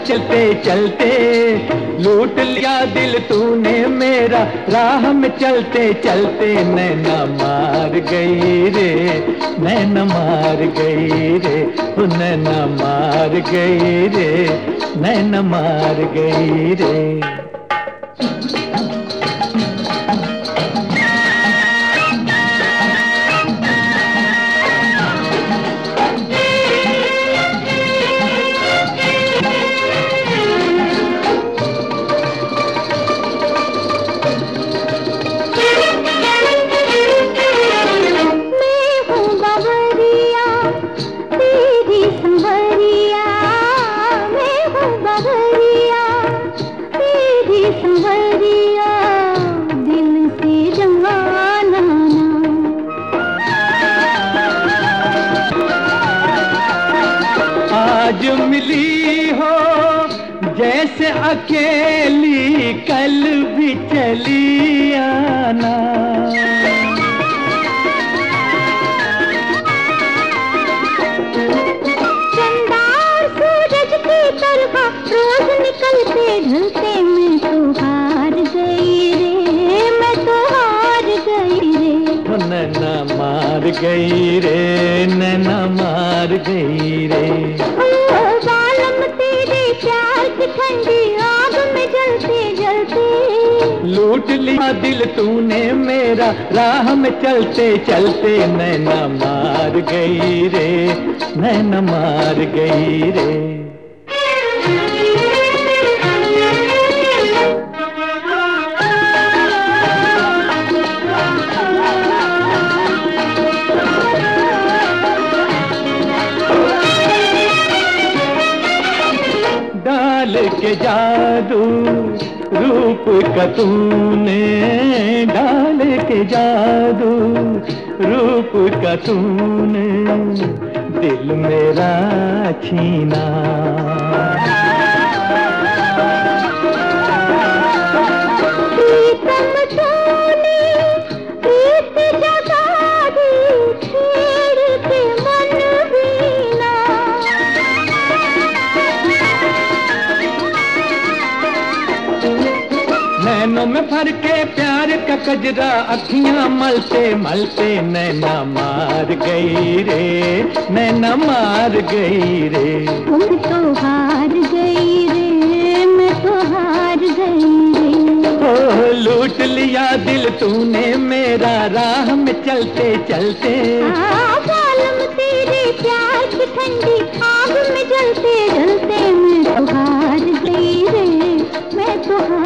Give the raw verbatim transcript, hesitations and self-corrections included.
चलते चलते लूट लिया दिल तूने मेरा, राह में चलते चलते नैना मार गई रे, नैना मार गई रे, ओ नैना मार गई रे, नैना मार गई रे। आज मिली हो जैसे अकेली, कल भी चली आना। चंदा और सूरज की तरह रोज निकलते ढलते, मैं तो हार गई रे, मैं तो हार गई रे। नैना मार गई रे, नैना मार गई रे। ठंडी आग में जलते जलते लूट लिया दिल तूने मेरा, राह में चलते चलते नैना मार गई रे, नैना मार गई रे। डाल के जादू रूप का तूने, डाल के जादू रूप का तूने दिल मेरा छीना। नैनों में भर के प्यार का कजरा, अखियां मलते मलते नैना मार गई रे, नैना मार गई रे। मैं तो हार गई रे, मैं तो हार गई रे। ओ लूट लिया दिल तूने मेरा, राह में चलते चलते। जालिम तेरे प्यार की ठंडी आग में जलते जलते, मैं तो हार गई रे, मैं तो हार